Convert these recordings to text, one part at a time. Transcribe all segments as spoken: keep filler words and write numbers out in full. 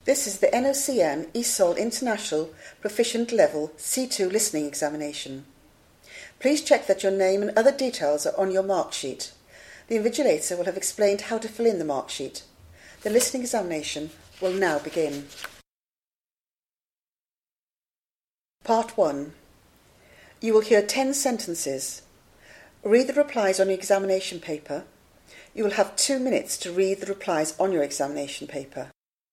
This is the N O C N E S O L International Proficient Level C two Listening Examination. Please check that your name and other details are on your mark sheet. The invigilator will have explained how to fill in the mark sheet. The listening examination will now begin. Part one. You will hear ten sentences. Read the replies on your examination paper. You will have two minutes to read the replies on your examination paper.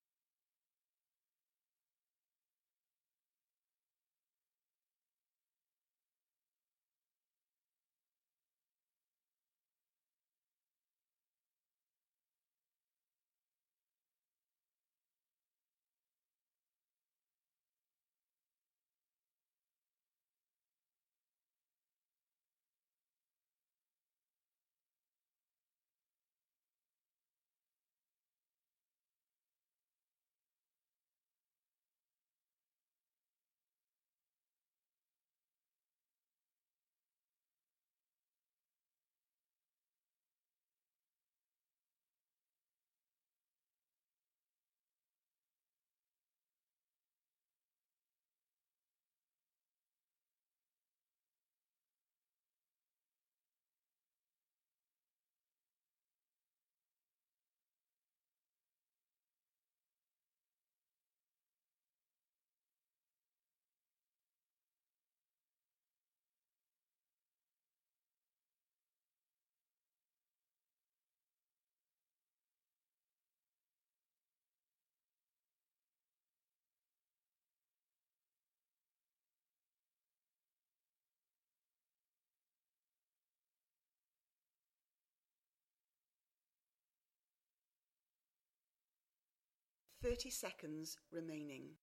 Thirty seconds remaining.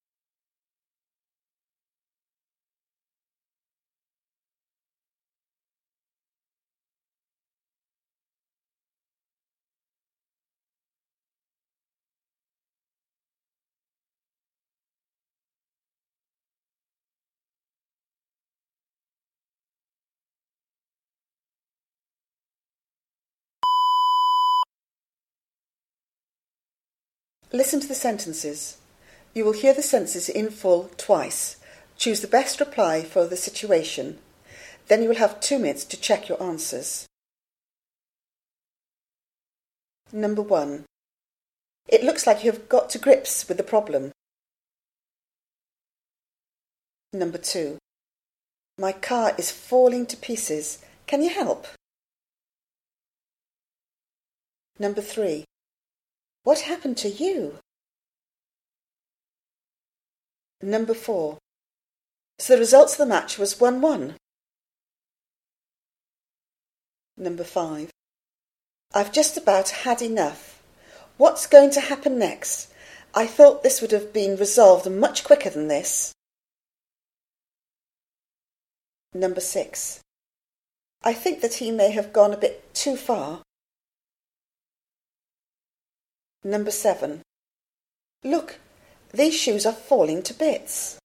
Listen to the sentences. You will hear the sentences in full twice. Choose the best reply for the situation. Then you will have two minutes to check your answers. Number one. It looks like you have got to grips with the problem. Number two. My car is falling to pieces. Can you help? Number three. What happened to you? Number four. So the results of the match was one one. Number five. I've just about had enough. What's going to happen next? I thought this would have been resolved much quicker than this. Number six. I think that he may have gone a bit too far. Number seven. Look, these shoes are falling to bits.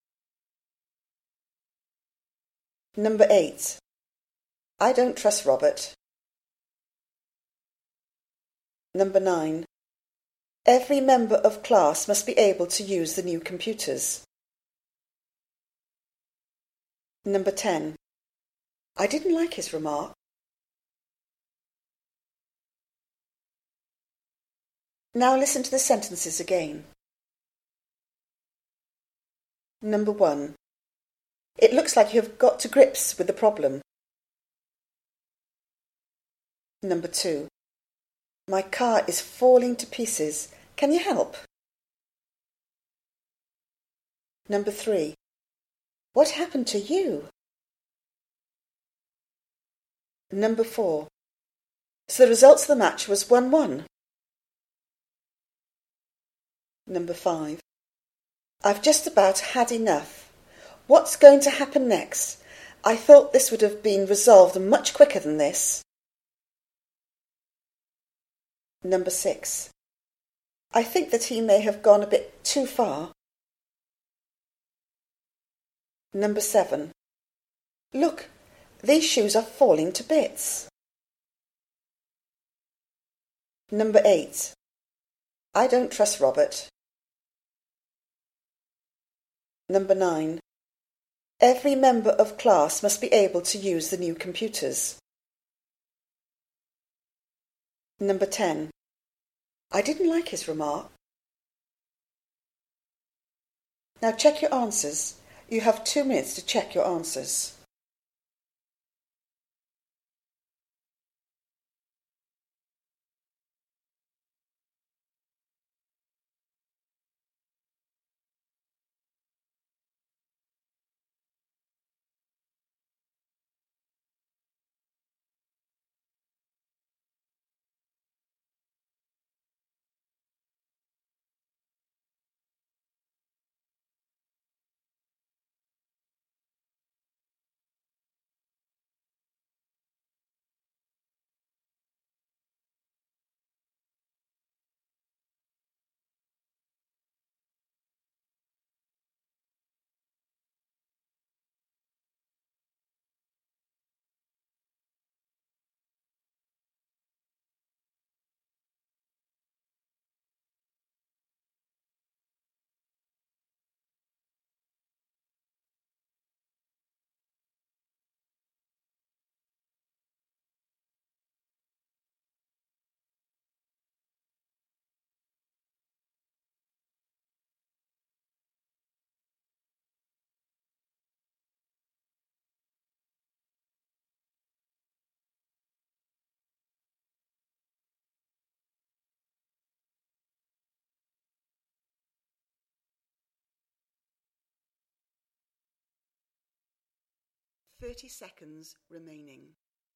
Number eight. I don't trust Robert. Number nine. Every member of class must be able to use the new computers. Number ten. I didn't like his remark. Now listen to the sentences again. Number one. It looks like you have got to grips with the problem. Number two. My car is falling to pieces. Can you help? Number three. What happened to you? Number four. So the results of the match was one one. Number five. I've just about had enough. What's going to happen next? I thought this would have been resolved much quicker than this. Number six. I think that he may have gone a bit too far. Number seven. Look, these shoes are falling to bits. Number eight. I don't trust Robert. Number nine. Every member of class must be able to use the new computers. Number ten. I didn't like his remark. Now check your answers. You have two minutes to check your answers. Thirty seconds remaining.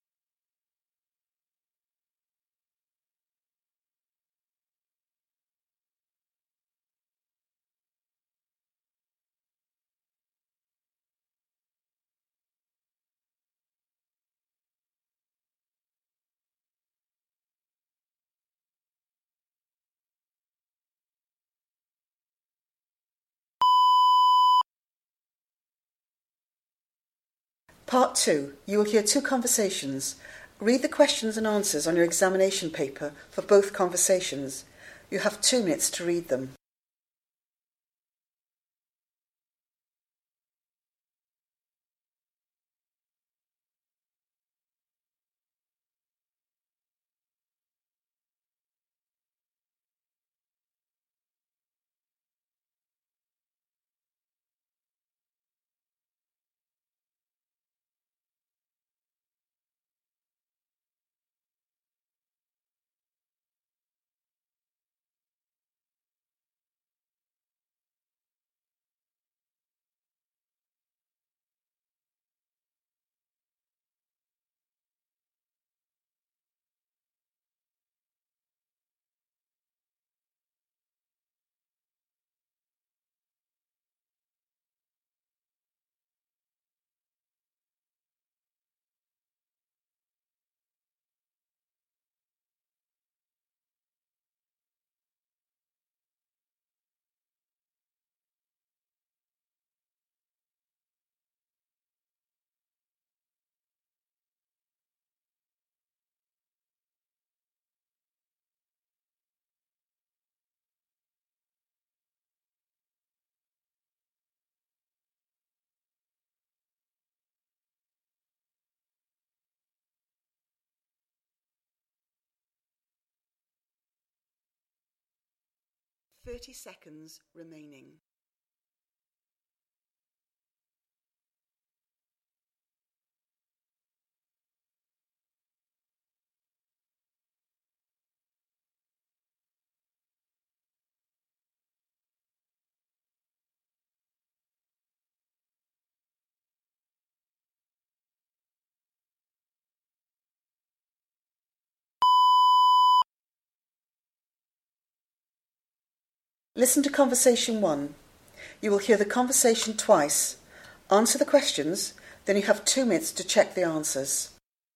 Part two. You will hear two conversations. Read the questions and answers on your examination paper for both conversations. You have two minutes to read them. Thirty seconds remaining. Listen to conversation one. You will hear the conversation twice. Answer the questions, then you have two minutes to check the answers.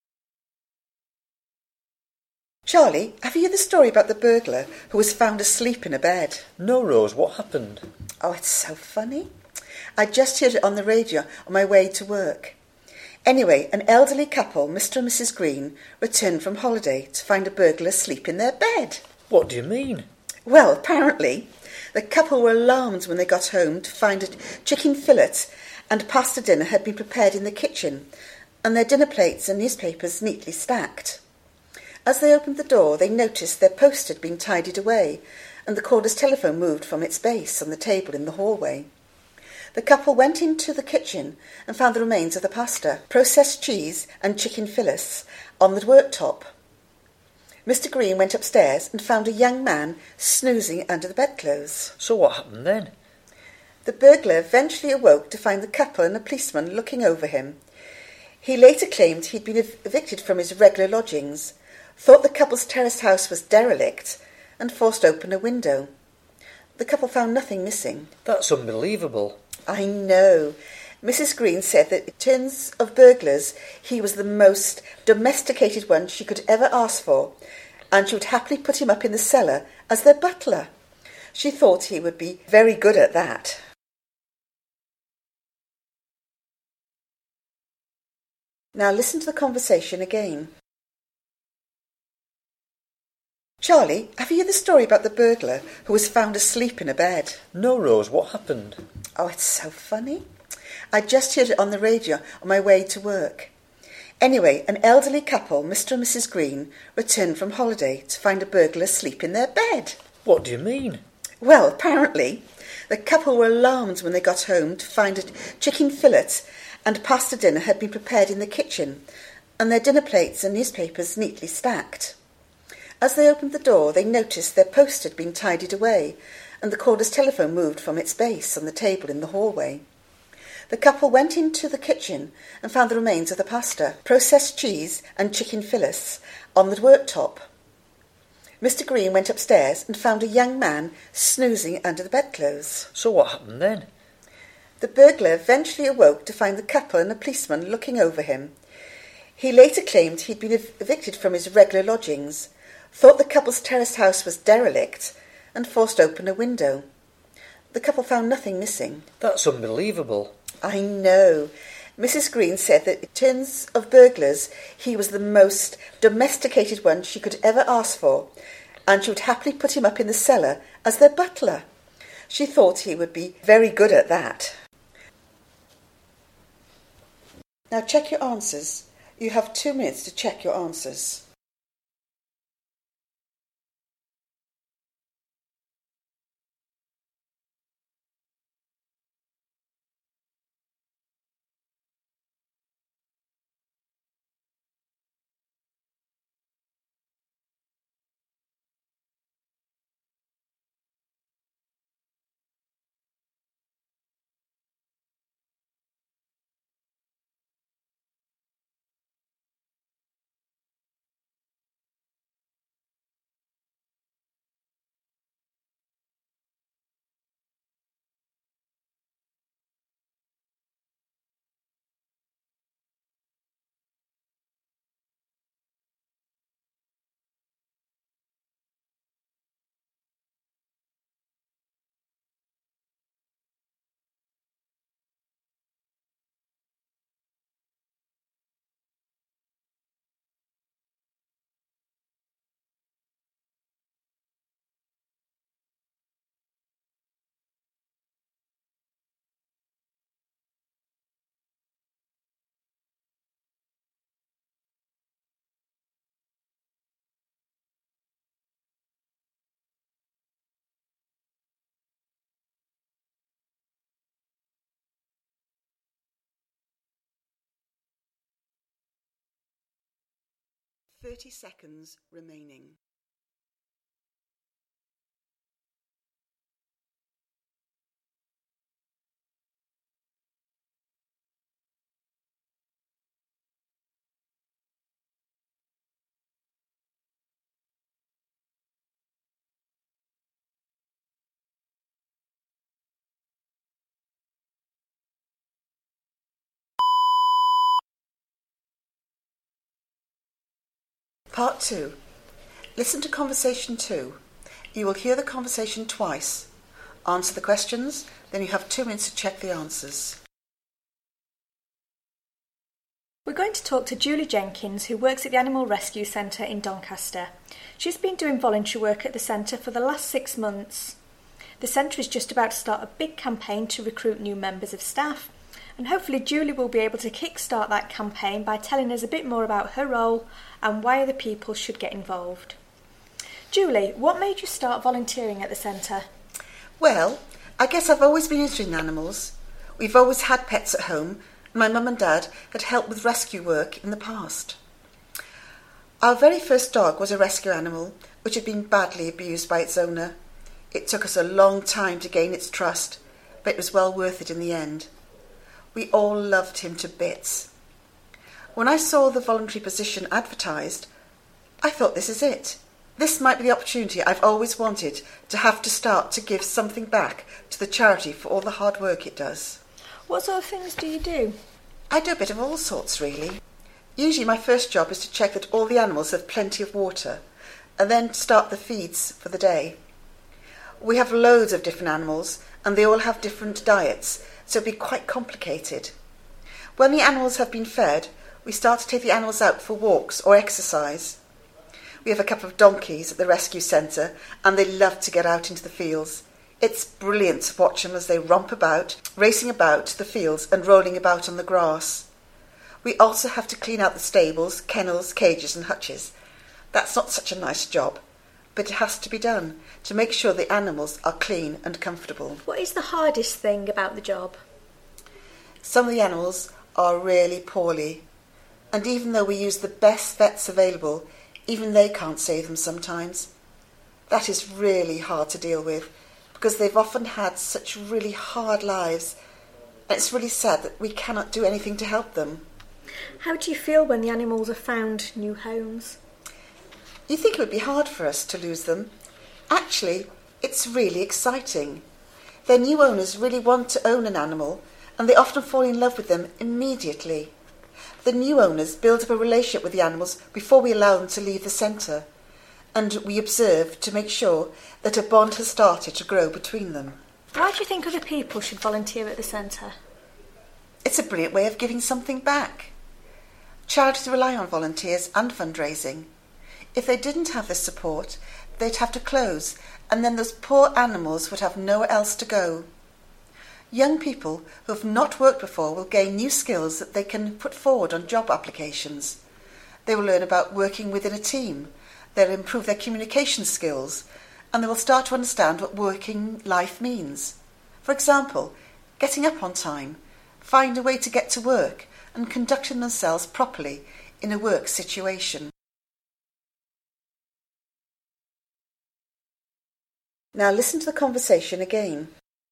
Charlie, have you heard the story about the burglar who was found asleep in a bed? No, Rose, what happened? Oh, it's so funny. I just heard it on the radio on my way to work. Anyway, an elderly couple, Mister and Missus Green, returned from holiday to find a burglar asleep in their bed. What do you mean? Well, apparently, The couple were alarmed when they got home to find a chicken fillet and pasta dinner had been prepared in the kitchen, and their dinner plates and newspapers neatly stacked. As they opened the door, they noticed their post had been tidied away, and the cordless telephone moved from its base on the table in the hallway. The couple went into the kitchen and found the remains of the pasta, processed cheese and chicken fillets on the worktop. Mister Green went upstairs and found a young man snoozing under the bedclothes. So what happened then? The burglar eventually awoke to find the couple and a policeman looking over him. He later claimed he'd been ev- evicted from his regular lodgings, thought the couple's terraced house was derelict, and forced open a window. The couple found nothing missing. That's unbelievable. I know. Missus Green said that in terms of burglars, he was the most domesticated one she could ever ask for, and she would happily put him up in the cellar as their butler. She thought he would be very good at that. Now listen to the conversation again. Charlie, have you heard the story about the burglar who was found asleep in a bed? No, Rose, what happened? Oh, it's so funny. I just heard it on the radio on my way to work. Anyway, an elderly couple, Mister and Missus Green, returned from holiday to find a burglar asleep in their bed. What do you mean? Well, apparently, the couple were alarmed when they got home to find a chicken fillet and pasta dinner had been prepared in the kitchen, and their dinner plates and newspapers neatly stacked. As they opened the door, they noticed their post had been tidied away, and the cordless telephone moved from its base on the table in the hallway. The couple went into the kitchen and found the remains of the pasta, processed cheese and chicken fillets on the worktop. Mister Green went upstairs and found a young man snoozing under the bedclothes. So what happened then? The burglar eventually awoke to find the couple and a policeman looking over him. He later claimed he'd been ev- evicted from his regular lodgings, thought the couple's terraced house was derelict, and forced open a window. The couple found nothing missing. That's unbelievable. I know. Missus Green said that in terms of burglars, he was the most domesticated one she could ever ask for, and she would happily put him up in the cellar as their butler. She thought he would be very good at that. Now check your answers. You have two minutes to check your answers. Thirty seconds remaining. Part two. Listen to conversation two. You will hear the conversation twice. Answer the questions, then you have two minutes to check the answers. We're going to talk to Julie Jenkins, who works at the Animal Rescue Centre in Doncaster. She's been doing voluntary work at the centre for the last six months. The centre is just about to start a big campaign to recruit new members of staff, and hopefully Julie will be able to kick-start that campaign by telling us a bit more about her role and why other people should get involved. Julie, what made you start volunteering at the centre? Well, I guess I've always been interested in animals. We've always had pets at home, and my mum and dad had helped with rescue work in the past. Our very first dog was a rescue animal which had been badly abused by its owner. It took us a long time to gain its trust, but it was well worth it in the end. We all loved him to bits. When I saw the voluntary position advertised, I thought, this is it. This might be the opportunity I've always wanted to have to start to give something back to the charity for all the hard work it does. What sort of things do you do? I do a bit of all sorts, really. Usually my first job is to check that all the animals have plenty of water, and then start the feeds for the day. We have loads of different animals, and they all have different diets, so it'd be quite complicated. When the animals have been fed, we start to take the animals out for walks or exercise. We have a couple of donkeys at the rescue centre, and they love to get out into the fields. It's brilliant to watch them as they romp about, racing about the fields and rolling about on the grass. We also have to clean out the stables, kennels, cages and hutches. That's not such a nice job, but it has to be done to make sure the animals are clean and comfortable. What is the hardest thing about the job? Some of the animals are really poorly, and even though we use the best vets available, even they can't save them sometimes. That is really hard to deal with, because they've often had such really hard lives, and it's really sad that we cannot do anything to help them. How do you feel when the animals have found new homes? You think it would be hard for us to lose them. Actually, it's really exciting. Their new owners really want to own an animal, and they often fall in love with them immediately. The new owners build up a relationship with the animals before we allow them to leave the centre, and we observe to make sure that a bond has started to grow between them. Why do you think other people should volunteer at the centre? It's a brilliant way of giving something back. Charities rely on volunteers and fundraising. If they didn't have this support, they'd have to close, and then those poor animals would have nowhere else to go. Young people who have not worked before will gain new skills that they can put forward on job applications. They will learn about working within a team, they'll improve their communication skills, and they will start to understand what working life means. For example, getting up on time, find a way to get to work, and conducting themselves properly in a work situation. Now listen to the conversation again.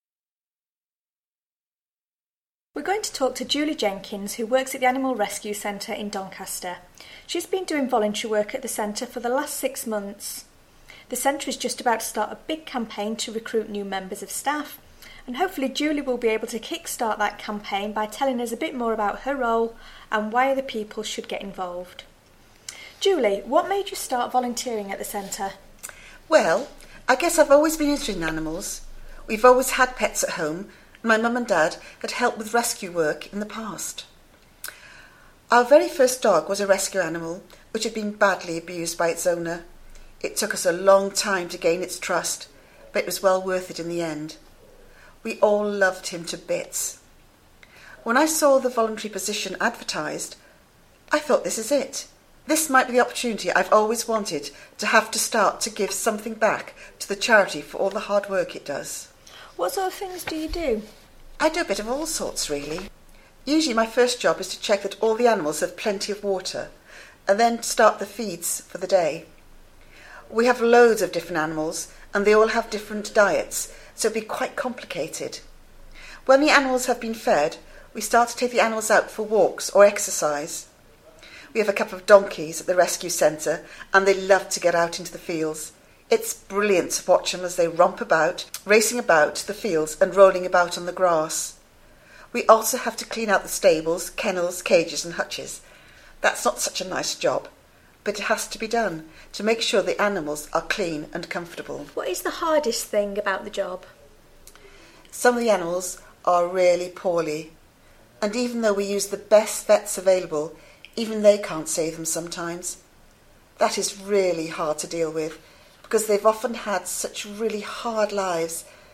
We're going to talk to Julie Jenkins, who works at the Animal Rescue Centre in Doncaster. She's been doing voluntary work at the centre for the last six months. The centre is just about to start a big campaign to recruit new members of staff, and hopefully Julie will be able to kick-start that campaign by telling us a bit more about her role and why other people should get involved. Julie, what made you start volunteering at the centre? Well, I guess I've always been interested in animals. We've always had pets at home, and my mum and dad had helped with rescue work in the past. Our very first dog was a rescue animal which had been badly abused by its owner. It took us a long time to gain its trust, but it was well worth it in the end. We all loved him to bits. When I saw the voluntary position advertised, I thought, this is it. This might be the opportunity I've always wanted to have to start to give something back to the charity for all the hard work it does. What sort of things do you do? I do a bit of all sorts, really. Usually my first job is to check that all the animals have plenty of water, and then start the feeds for the day. We have loads of different animals, and they all have different diets, so it'd be quite complicated. When the animals have been fed, we start to take the animals out for walks or exercise. We have a couple of donkeys at the rescue centre, and they love to get out into the fields. It's brilliant to watch them as they romp about, racing about the fields and rolling about on the grass. We also have to clean out the stables, kennels, cages and hutches. That's not such a nice job, but it has to be done to make sure the animals are clean and comfortable. What is the hardest thing about the job? Some of the animals are really poorly, and even though we use the best vets available, even they can't save them sometimes. That is really hard to deal with, because they've often had such really hard lives,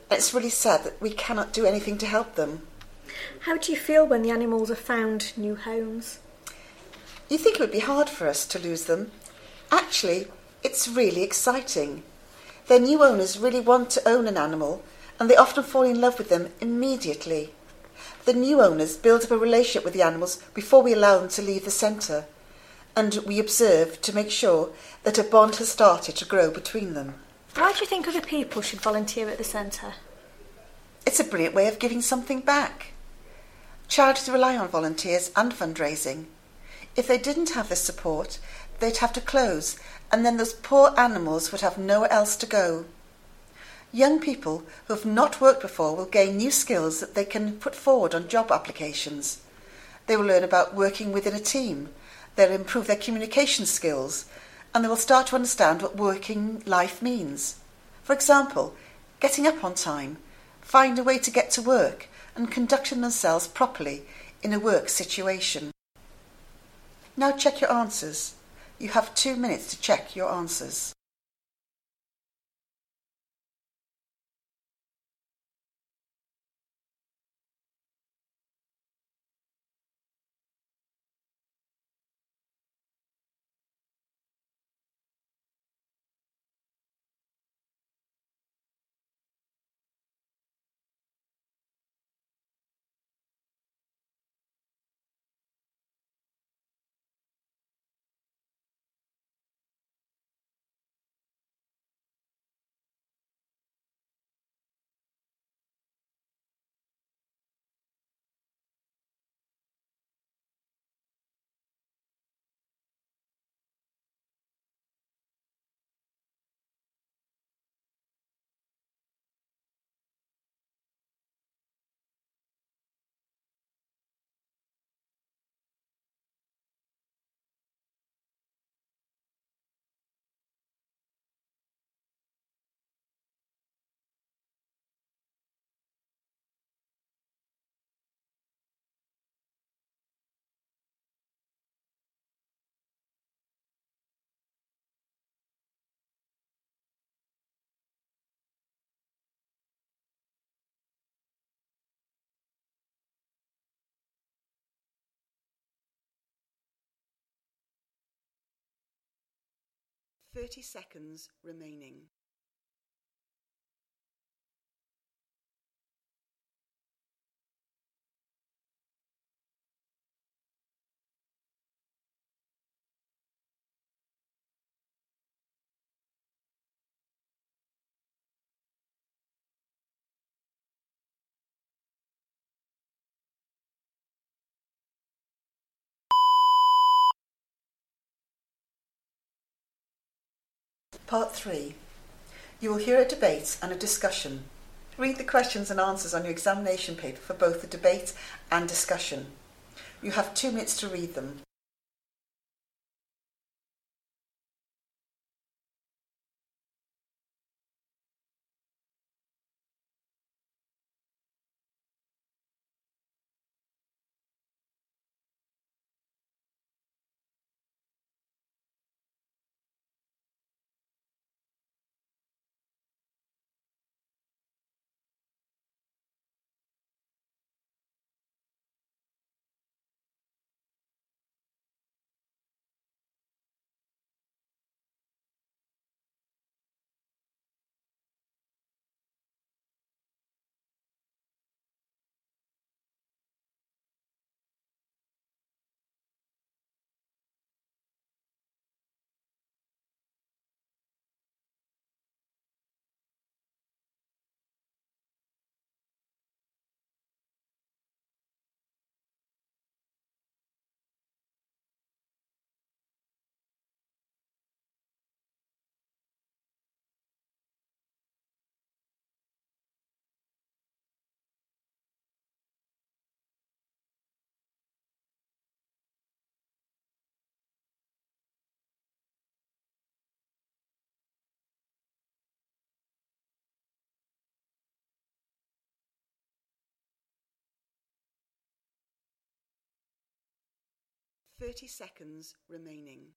and it's really sad that we cannot do anything to help them. How do you feel when the animals have found new homes? You think it would be hard for us to lose them. Actually, it's really exciting. Their new owners really want to own an animal, and they often fall in love with them immediately. The new owners build up a relationship with the animals before we allow them to leave the centre, and we observe to make sure that a bond has started to grow between them. Why do you think other people should volunteer at the centre? It's a brilliant way of giving something back. Charities rely on volunteers and fundraising. If they didn't have this support, they'd have to close, and then those poor animals would have nowhere else to go. Young people who have not worked before will gain new skills that they can put forward on job applications. They will learn about working within a team, they'll improve their communication skills, and they will start to understand what working life means. For example, getting up on time, finding a way to get to work, and conducting themselves properly in a work situation. Now check your answers. You have two minutes to check your answers. Thirty seconds remaining. Part three. You will hear a debate and a discussion. Read the questions and answers on your examination paper for both the debate and discussion. You have two minutes to read them. Thirty seconds remaining.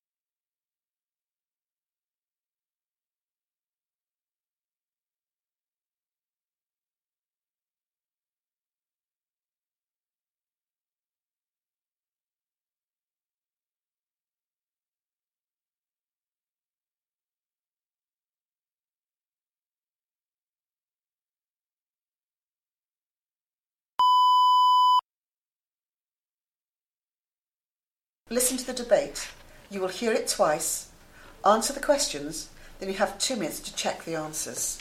listen to the debate. You will hear it twice, answer the questions, then you have two minutes to check the answers.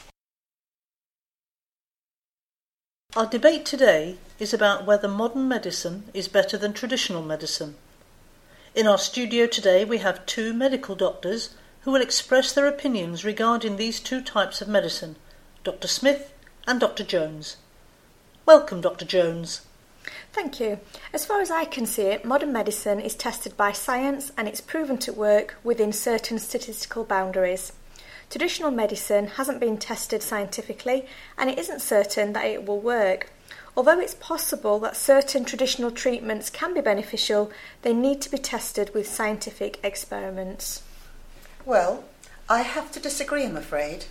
Our debate today is about whether modern medicine is better than traditional medicine. In our studio today we have two medical doctors who will express their opinions regarding these two types of medicine, Doctor Smith and Doctor Jones. Welcome, Doctor Jones. Thank you. As far as I can see it, modern medicine is tested by science and it's proven to work within certain statistical boundaries. Traditional medicine hasn't been tested scientifically and it isn't certain that it will work. Although it's possible that certain traditional treatments can be beneficial, they need to be tested with scientific experiments. Well, I have to disagree, I'm afraid.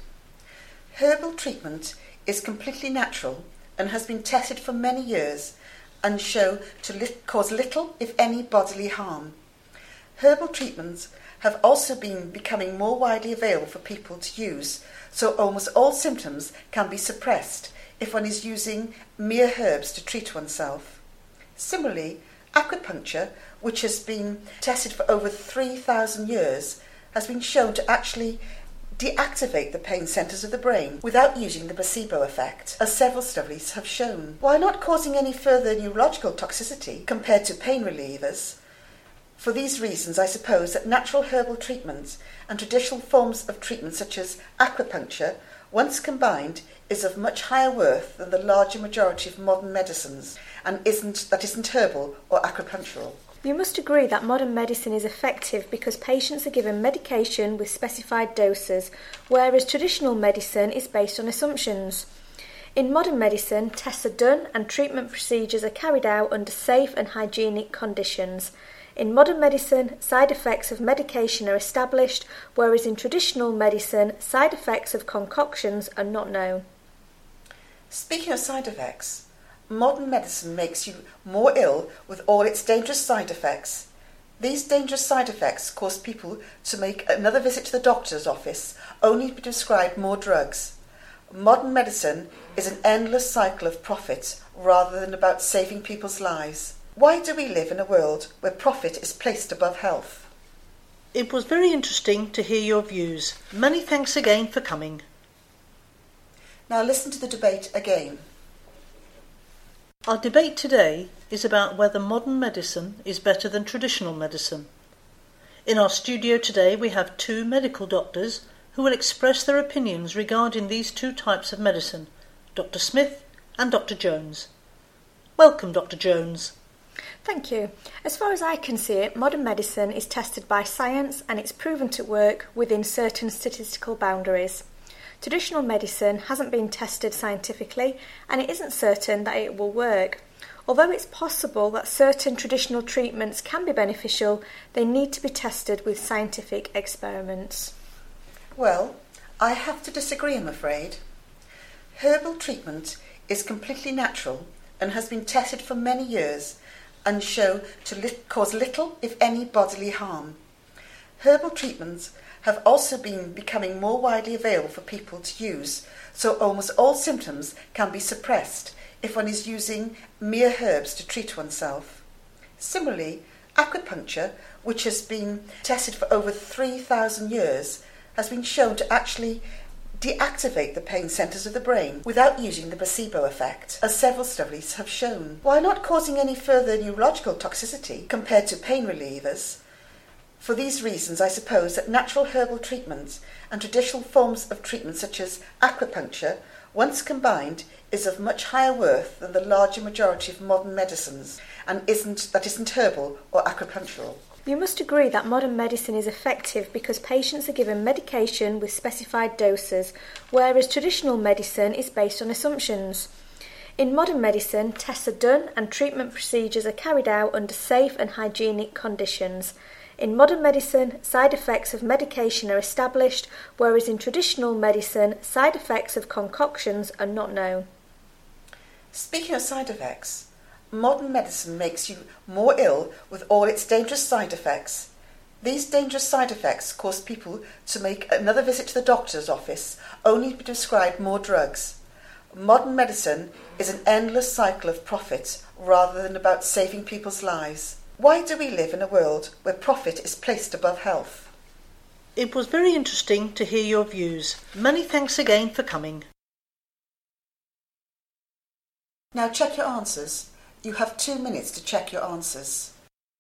Herbal treatment is completely natural and has been tested for many years and show to li- cause little, if any, bodily harm. Herbal treatments have also been becoming more widely available for people to use, so almost all symptoms can be suppressed if one is using mere herbs to treat oneself. Similarly, acupuncture, which has been tested for over three thousand years, has been shown to actually deactivate the pain centres of the brain without using the placebo effect, as several studies have shown, while not causing any further neurological toxicity compared to pain relievers. For these reasons, I suppose that natural herbal treatments and traditional forms of treatment such as acupuncture, once combined, is of much higher worth than the larger majority of modern medicines and isn't that isn't herbal or acupunctural. You must agree that modern medicine is effective because patients are given medication with specified doses, whereas traditional medicine is based on assumptions. In modern medicine, tests are done and treatment procedures are carried out under safe and hygienic conditions. In modern medicine, side effects of medication are established, whereas in traditional medicine, side effects of concoctions are not known. Speaking of side effects, modern medicine makes you more ill with all its dangerous side effects. These dangerous side effects cause people to make another visit to the doctor's office, only to be prescribed more drugs. Modern medicine is an endless cycle of profit rather than about saving people's lives. Why do we live in a world where profit is placed above health? It was very interesting to hear your views. Many thanks again for coming. Now listen to the debate again. Our debate today is about whether modern medicine is better than traditional medicine. In our studio today we have two medical doctors who will express their opinions regarding these two types of medicine, Doctor Smith and Doctor Jones. Welcome, Doctor Jones. Thank you. As far as I can see it, modern medicine is tested by science and it's proven to work within certain statistical boundaries. Traditional medicine hasn't been tested scientifically and it isn't certain that it will work. Although it's possible that certain traditional treatments can be beneficial, they need to be tested with scientific experiments. Well, I have to disagree, I'm afraid. Herbal treatment is completely natural and has been tested for many years and show to li- cause little, if any, bodily harm. Herbal treatments have also been becoming more widely available for people to use, so almost all symptoms can be suppressed if one is using mere herbs to treat oneself. Similarly, acupuncture, which has been tested for over three thousand years, has been shown to actually deactivate the pain centres of the brain without using the placebo effect, as several studies have shown, while not causing any further neurological toxicity compared to pain relievers. For these reasons, I suppose that natural herbal treatments and traditional forms of treatment such as acupuncture, once combined, is of much higher worth than the larger majority of modern medicines and isn't that isn't herbal or acupunctural. You must agree that modern medicine is effective because patients are given medication with specified doses, whereas traditional medicine is based on assumptions. In modern medicine, tests are done and treatment procedures are carried out under safe and hygienic conditions. In modern medicine, side effects of medication are established, whereas in traditional medicine, side effects of concoctions are not known. Speaking of side effects, modern medicine makes you more ill with all its dangerous side effects. These dangerous side effects cause people to make another visit to the doctor's office, only to be prescribed more drugs. Modern medicine is an endless cycle of profit rather than about saving people's lives. Why do we live in a world where profit is placed above health? It was very interesting to hear your views. Many thanks again for coming. Now check your answers. You have two minutes to check your answers.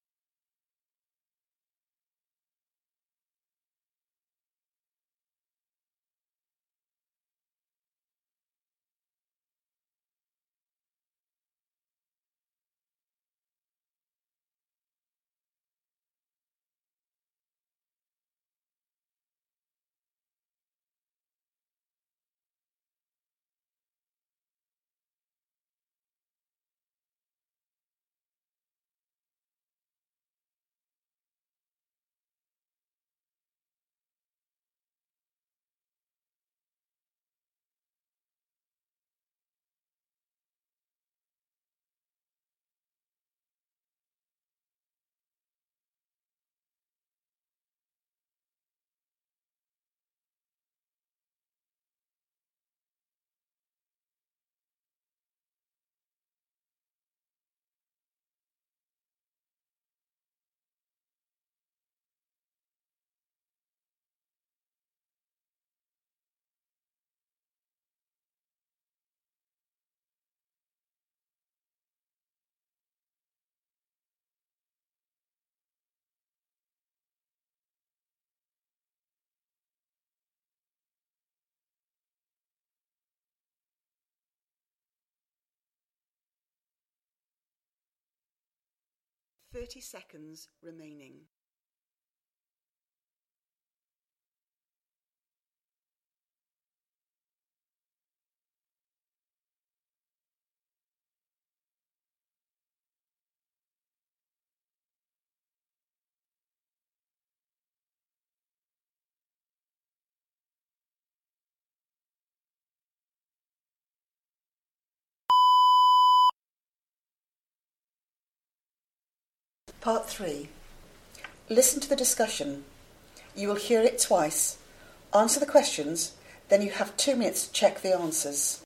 Thirty seconds remaining. Part three. Listen to the discussion. You will hear it twice. Answer the questions, then you have two minutes to check the answers.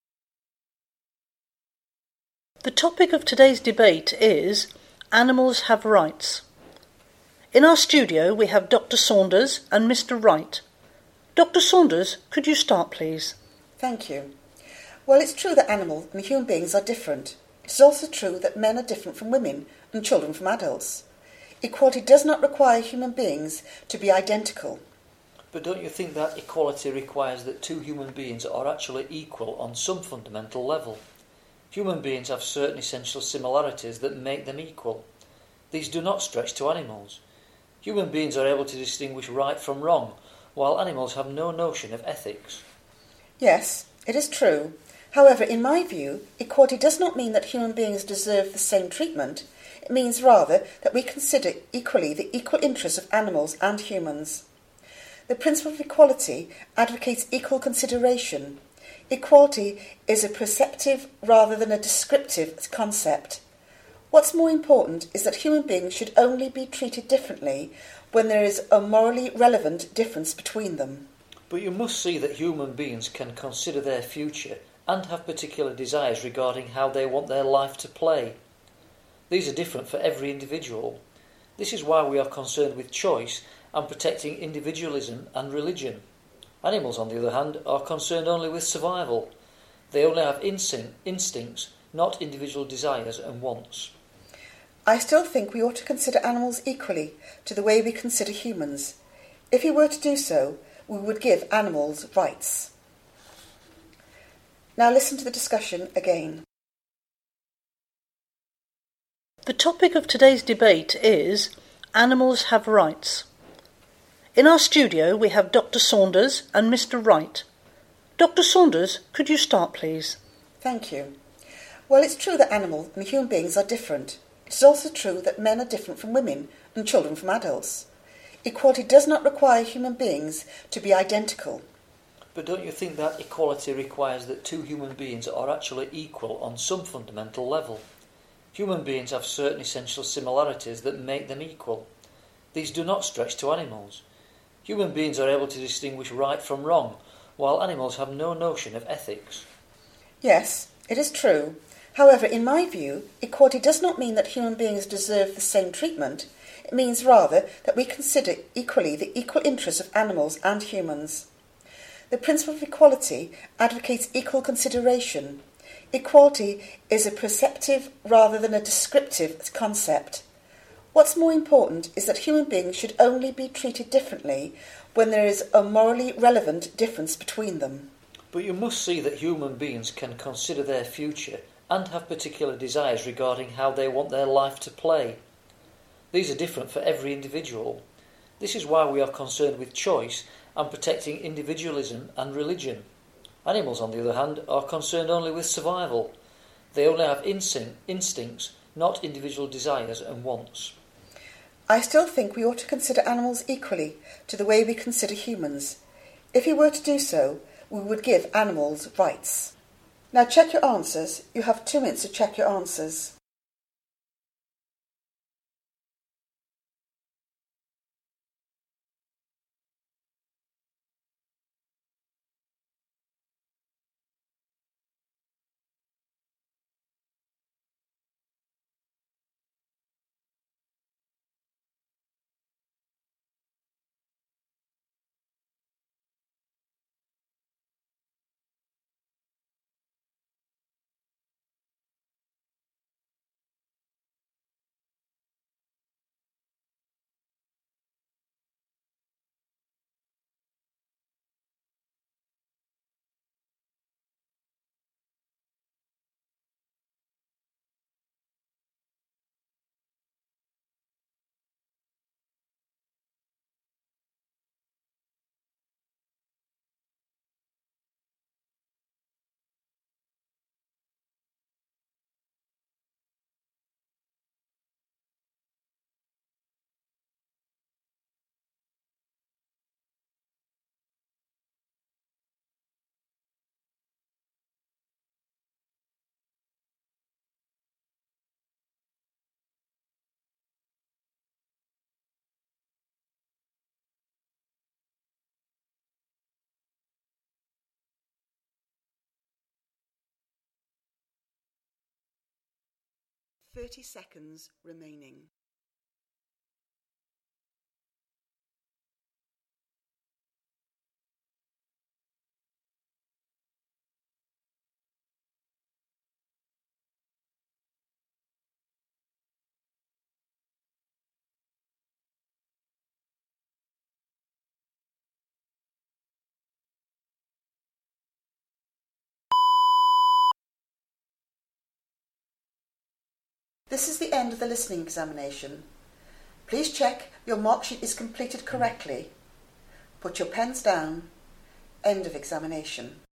The topic of today's debate is Animals Have Rights. In our studio we have Doctor Saunders and Mister Wright. Doctor Saunders, could you start please? Thank you. Well, it's true that animals and human beings are different. It is also true that men are different from women and children from adults. Equality does not require human beings to be identical. But don't you think that equality requires that two human beings are actually equal on some fundamental level? Human beings have certain essential similarities that make them equal. These do not stretch to animals. Human beings are able to distinguish right from wrong, while animals have no notion of ethics. Yes, it is true. However, in my view, equality does not mean that human beings deserve the same treatment. It means rather that we consider equally the equal interests of animals and humans. The principle of equality advocates equal consideration. Equality is a perceptive rather than a descriptive concept. What's more important is that human beings should only be treated differently when there is a morally relevant difference between them. But you must see that human beings can consider their future and have particular desires regarding how they want their life to play. These are different for every individual. This is why we are concerned with choice and protecting individualism and religion. Animals, on the other hand, are concerned only with survival. They only have instinct, instincts, not individual desires and wants. I still think we ought to consider animals equally to the way we consider humans. If we were to do so, we would give animals rights. Now listen to the discussion again. The topic of today's debate is Animals Have Rights. In our studio we have Doctor Saunders and Mister Wright. Doctor Saunders, could you start please? Thank you. Well, it's true that animals and human beings are different. It is also true that men are different from women and children from adults. Equality does not require human beings to be identical. But don't you think that equality requires that two human beings are actually equal on some fundamental level? Human beings have certain essential similarities that make them equal. These do not stretch to animals. Human beings are able to distinguish right from wrong, while animals have no notion of ethics. Yes, it is true. However, in my view, equality does not mean that human beings deserve the same treatment. It means rather that we consider equally the equal interests of animals and humans. The principle of equality advocates equal consideration. Equality is a perceptive rather than a descriptive concept. What's more important is that human beings should only be treated differently when there is a morally relevant difference between them. But you must see that human beings can consider their future and have particular desires regarding how they want their life to play. These are different for every individual. This is why we are concerned with choice and protecting individualism and religion. Animals, on the other hand, are concerned only with survival. They only have instinct, instincts, not individual desires and wants. I still think we ought to consider animals equally to the way we consider humans. If we were to do so, we would give animals rights. Now check your answers. You have two minutes to check your answers. Thirty seconds remaining. This is the end of the listening examination. Please check your mark sheet is completed correctly. Put your pens down. End of examination.